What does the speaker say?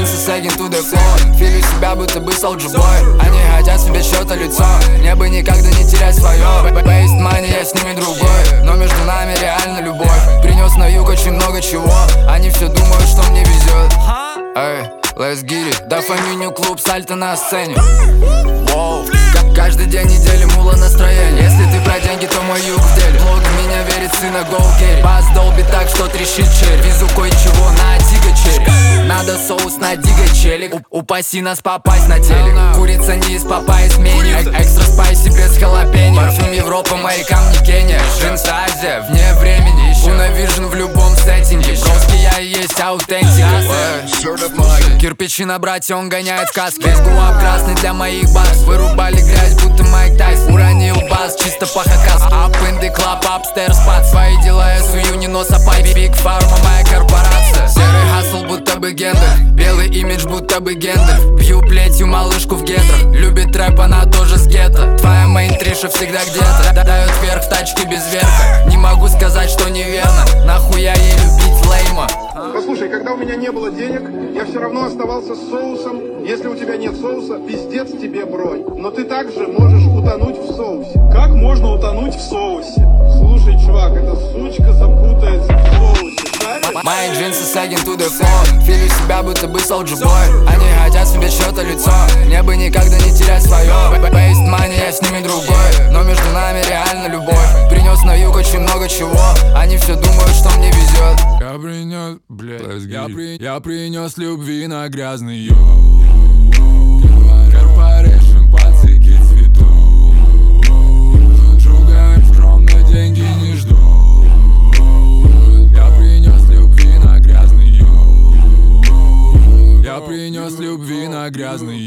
джинсы, sagging to the floor. Филю себя, будто бы Soulja Boy. Они хотят себе чьё-то лицо, мне бы никогда не терять свое. Waste money, я с ними другой, но между нами реально любовь. Принес на юг очень много чего, они все думают, что мне везет. Эй, let's get it. Дофаминю клуб, сальто на сцене. Воу. Каждый день недели мула настроение. Если ты про деньги, то мой юг в деле. Блог в меня верит сына Go Керри. Бас долбит так, что трещит черри. Везу кое-чего на Дига черри. Надо соус на Дига челик. Упаси нас попасть на телек. Курица не из Папайи с меню. Экстра спайси без халапеньо. Парфюм Европа, мои камни Кения. Джинсы Азия, вне времени еще. Унавижен в любом сеттинге. Броски я и есть аутентика. Кирпичи на брате, он гоняет в каске. Весь гуап красный для моих баз. Вырубали грязь, будто Майк Тайсон. Уронил бас, чисто по хакаске. Up in the club, upstairs спад. Свои дела я сую, не носа пайп. Big Pharma, моя корпорация. Серый хасл, будто бы гендер. Белый имидж, будто бы гендер. Бью плетью малышку в гетрах. Любит рэп, она тоже с гетто. Твоя мейн-триша всегда где-то. Дает вверх в тачке без верха. Не могу сказать, что неверно. Нахуя ей любить лейма? Послушай, когда у меня не было денег, я все равно оставался с соусом. Если у тебя нет соуса, пиздец тебе бронь. Но ты также можешь утонуть в соусе. Как можно утонуть в соусе? Слушай, чувак, эта сучка запутается в соусе. Мои джинсы sagging to the floor. Филю себя, будто бы Soulja Boy. Они хотят себе чьё-то лицо, мне бы никогда не терять свое. Waste money, я с ними другой, но между нами реально любовь. Принес на юг очень много чего, они все думают, что мне везет. Я принес, блядь, я принес любви на грязный юг. Корпорейшн по цике цвету. Шугаем скромно, деньги не ждут. Я принес любви на грязный юг. Я принес любви на грязный юг.